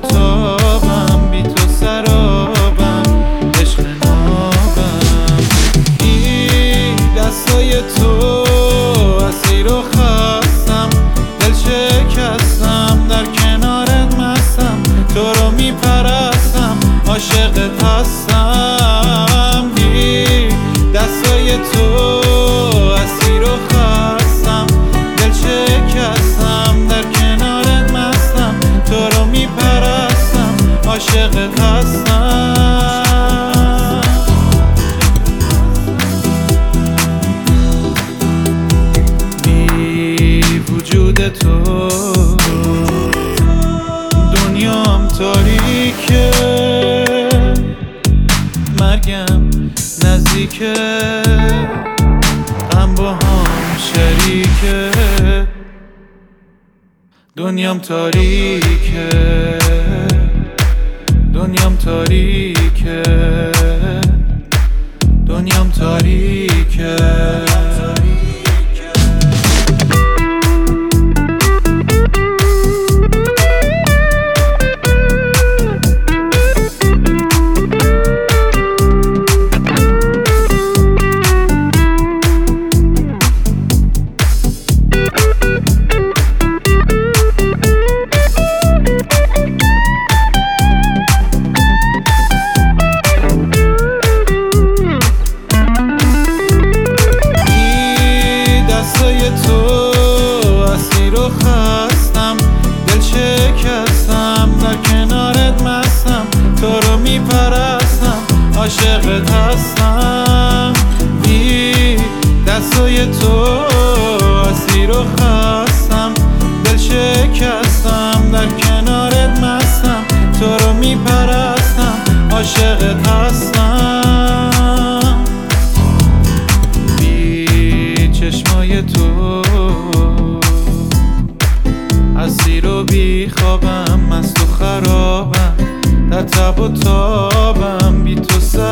تابم، بی تو سرابم، عشق نابم. بی دستای تو اسیر و خستم، دل شکستم، در کنارت مستم، تو رو میپرستم، عاشقت هستم. بی دستای تو اسیر و خستم، دل شکستم، در کنارت مستم، تو رو میپرستم، عاشقت هستم. بی وجود تو دنیام تاریکه، مرگم نزدیکه، غم با هم شریکه. دنیام تاریکه، دنیام تاریکه، دنیام تاریکه. تو اسیر و خستم، دل شکستم، در کنارت مستم، تو رو میپرستم، عاشقت هستم. بی دستای تو اسیر و خستم، دل شکستم، در کنارت مستم، تو رو میپرستم، عاشقت هستم. چشمای تو اسیر و بی خوابم، مست و خرابم، در تب و تابم، بی تو